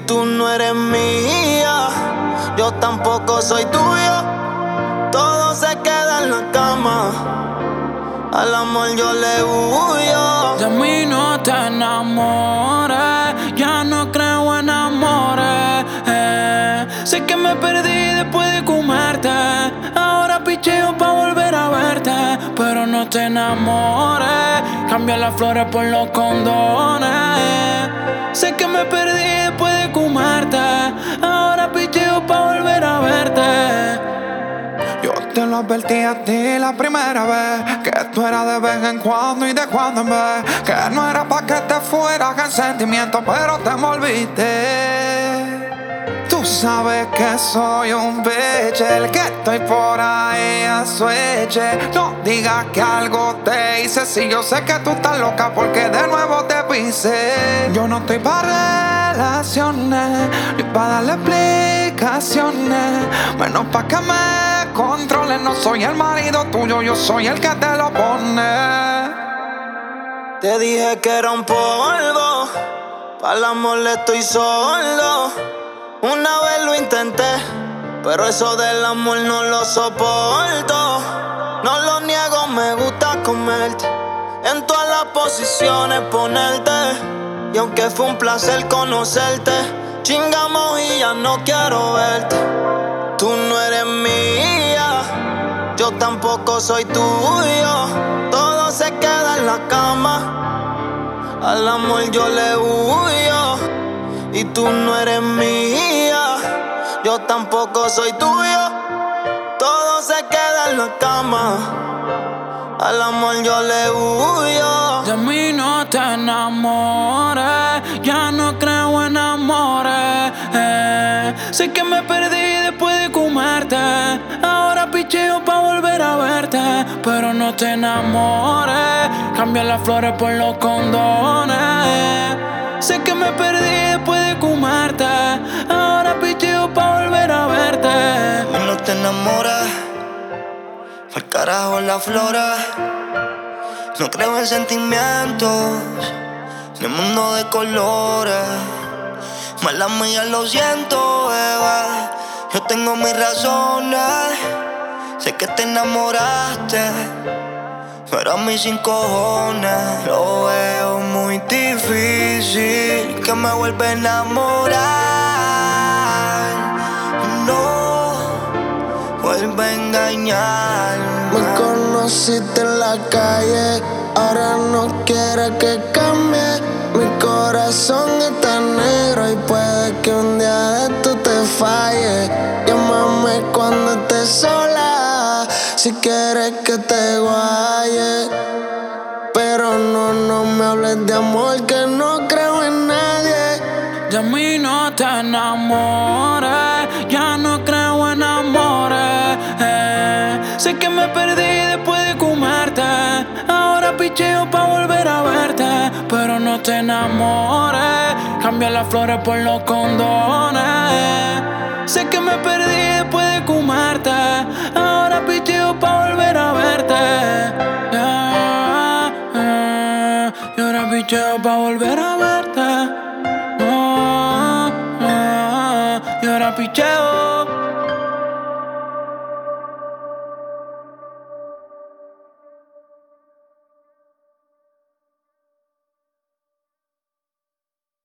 tú no eres mía, yo tampoco soy tuyo. Todo se queda en la cama, al amor yo le huyo. De mí no te enamores, ya no creo en amores. Sé que me perdí después de comerte, ahora picheo pa' volver a verte. Pero no te enamores, cambia las flores por los condones. Sé que me perdí después de comerte, ahora picheo pa' volver a verte. Yo te lo advertí a ti la primera vez, que tú eras de vez en cuando y de cuando en vez, que no era pa' que te fueras en sentimiento, pero te envolviste. Tú sabes que soy un bitch, el que estoy por ahí a su eche. No digas que algo te hice, si yo sé que tú estás loca porque de nuevo te pisé. Yo no estoy para relaciones, ni para darle explicaciones, menos pa' que me controles. No soy el marido tuyo, yo soy el que te lo pone. Te dije que era un polvo, pa'l amor le estoy sordo. Una vez lo intenté, pero eso del amor no lo soporto. No lo niego, me gusta comerte, en todas las posiciones ponerte. Y aunque fue un placer conocerte, chingamos y ya no quiero verte. Tú no eres mía, yo tampoco soy tuyo. Todo se queda en la cama, al amor yo le huyo. Y tú no eres mía, yo tampoco soy tuyo. Todo se queda en la cama, al amor yo le huyo. De mí no te enamores, ya no creo en amores. Sé que me perdí después de comerte, ahora picheo pa' volver a verte. Pero no te enamores, cambia las flores por los condones. Sé que me perdí después de comerte, ahora picheo pa' volver a verte. A mí no te enamoras, pa'l carajo la flora. No creo en sentimientos, en el mundo de colores. Mala mía, lo siento, beba. Yo tengo mis razones, sé que te enamoraste, pero a mí sin cojones. Lo veo muy difícil que me vuelva a enamorar. No, vuelve a engañar. Me conociste en la calle, ahora no quieres que cambie. Mi corazón está negro y puede que un día de esto te falle. Llámame cuando estés sola, si quieres que te guaye. Pero no me hables de amor, que no creo en nadie. De mí no te enamores, ya no creo en amores. Sé que me perdí después de comerte, ahora picheo pa' volver a verte. Pero no te enamores, cambia las flores por los condones. Sé que me perdí después de comerte, ahora picheo pa' volver a verte. Y ahora picheo pa' volver a verte. Y ahora picheo.